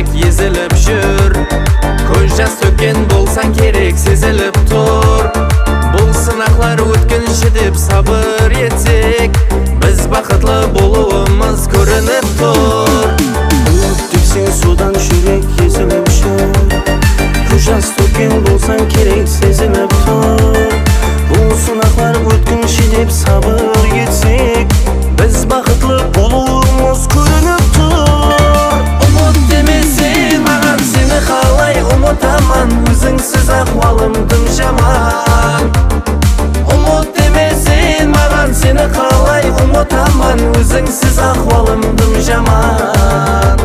жүрек езіліп жүр. Көз жас төккен болсаң керек сезіліп тұр. Бұл сынақлар өткінші деп сабыр етсек, біз бақытлы болуымыз көрініп тұр. Үміт десең судан жүрек езіліп жүр. Көз жас төккен болсаң керек сезіліп тұр. Бұл сынақлар өткінші деп сабыр етсек, біз бақытлы болуымыз көрініп тұр. Ұмыт демесең маған сені қалай ұмытаман, өзіңсіз ахуалым тым жаман. Ұмыт демесең маған сені қалай ұмытаман, өзіңсіз ахуалым тым жаман.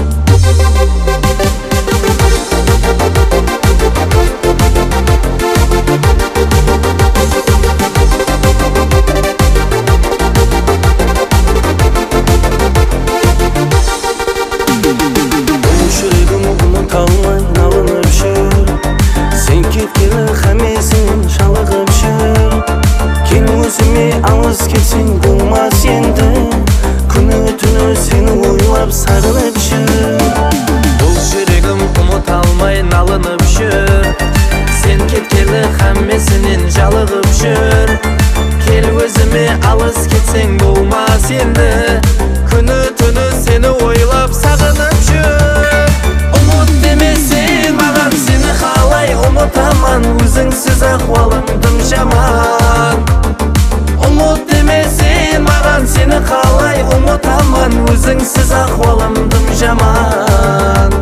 Жүрегім ұмыталмай налынып жүр. Сен кеткелі хамесін жалығып жүр. Кел өзіме алыс келсең болмас енді. Күні түні сені ойлап сағынып жүр. Бұл жүрегім ұмыталмай налынып жүр. Сен кеткелі хамесінен жалығып жүр. Кел өзіме алыс кетсең болмас енді. Күні түні сені ойлап сағынып жүр. Ұмыт демесең маған сені қалай ұмытаман, өзіңсіз ахуалым тым жаман. Ұмыт демесең маған сені қалай ұмытаман, өзіңсіз ахуалым тым жаман.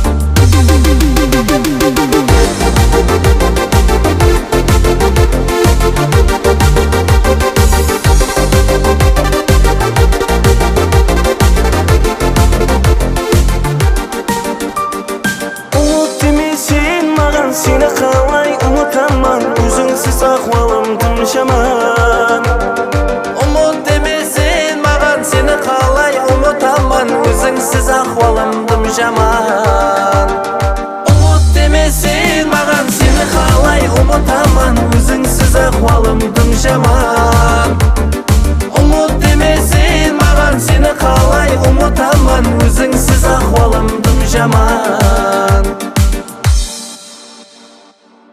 Seni қалай ұмытаман, өзіңсіз ахуалым тым жаман. Ұмыт демесең маған сені қалай ұмытаман, өзіңсіз ахуалым тым жаман.